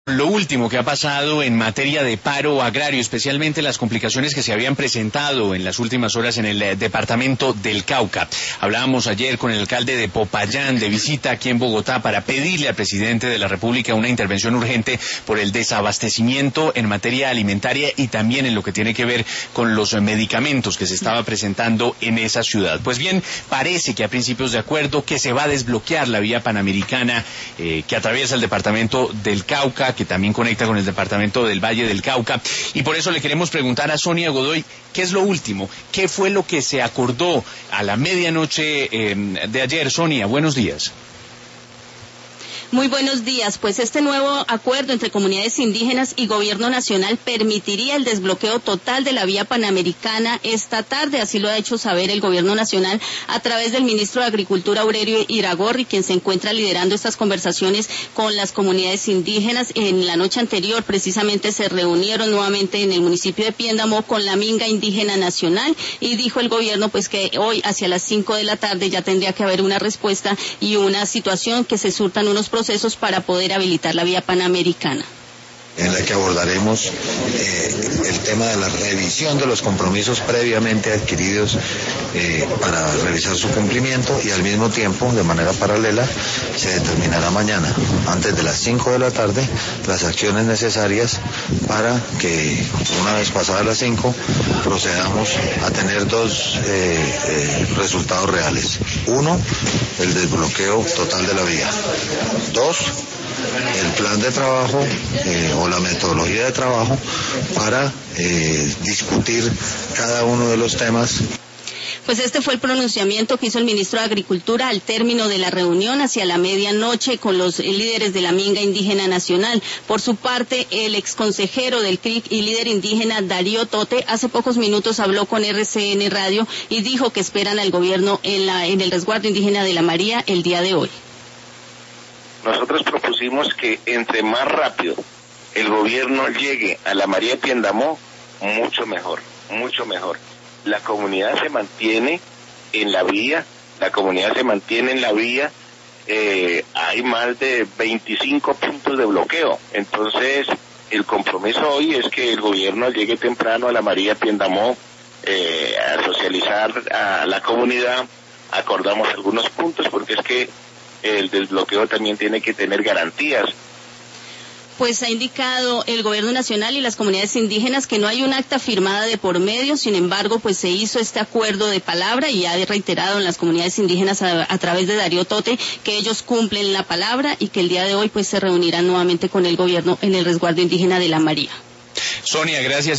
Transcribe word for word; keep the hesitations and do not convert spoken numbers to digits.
Lo último que ha pasado en materia de paro agrario, especialmente las complicaciones que se habían presentado en las últimas horas en el eh, departamento del Cauca. Hablábamos ayer con el alcalde de Popayán de visita aquí en Bogotá para pedirle al presidente de la República una intervención urgente por el desabastecimiento en materia alimentaria y también en lo que tiene que ver con los medicamentos que se estaba presentando en esa ciudad. Pues bien, parece que a principios de acuerdo que se va a desbloquear la vía panamericana eh, que atraviesa el departamento del Cauca, que también conecta con el departamento del Valle del Cauca, y por eso le queremos preguntar a Sonia Godoy, ¿qué es lo último? ¿Qué fue lo que se acordó a la medianoche eh, de ayer? Sonia, buenos días. Muy buenos días. Pues este nuevo acuerdo entre comunidades indígenas y gobierno nacional permitiría el desbloqueo total de la vía panamericana esta tarde. Así lo ha hecho saber el gobierno nacional a través del ministro de Agricultura, Aurelio Iragorri, quien se encuentra liderando estas conversaciones con las comunidades indígenas. En la noche anterior precisamente se reunieron nuevamente en el municipio de Piendamó con la Minga Indígena Nacional y dijo el gobierno pues que hoy hacia las cinco de la tarde ya tendría que haber una respuesta y una situación que se surtan unos procesos para poder habilitar la vía panamericana. En la que abordaremos eh, el tema de la revisión de los compromisos previamente adquiridos eh, para revisar su cumplimiento y al mismo tiempo, de manera paralela, se determinará mañana, antes de las cinco de la tarde, las acciones necesarias para que, una vez pasadas las cinco, procedamos a tener dos eh, eh, resultados reales. Uno, el desbloqueo total de la vía. Dos, el plan de trabajo eh, o la metodología de trabajo para eh, discutir cada uno de los temas. Pues este fue el pronunciamiento que hizo el ministro de Agricultura al término de la reunión hacia la medianoche con los líderes de la Minga Indígena Nacional. Por su parte, el exconsejero del C R I C y líder indígena Darío Tote hace pocos minutos habló con R C N Radio y dijo que esperan al gobierno en, la, en el resguardo indígena de la María el día de hoy. Nosotros propusimos que entre más rápido el gobierno llegue a la María de Piendamó, mucho mejor, mucho mejor. La comunidad se mantiene en la vía, la comunidad se mantiene en la vía, eh, hay más de veinticinco puntos de bloqueo. Entonces, el compromiso hoy es que el gobierno llegue temprano a la María de Piendamó eh, a socializar a la comunidad, acordamos algunos puntos porque es que el desbloqueo también tiene que tener garantías. Pues ha indicado el gobierno nacional y las comunidades indígenas que no hay un acta firmada de por medio, sin embargo, pues se hizo este acuerdo de palabra y ha reiterado en las comunidades indígenas a, a través de Darío Tote que ellos cumplen la palabra y que el día de hoy pues se reunirán nuevamente con el gobierno en el resguardo indígena de la María. Sonia, gracias.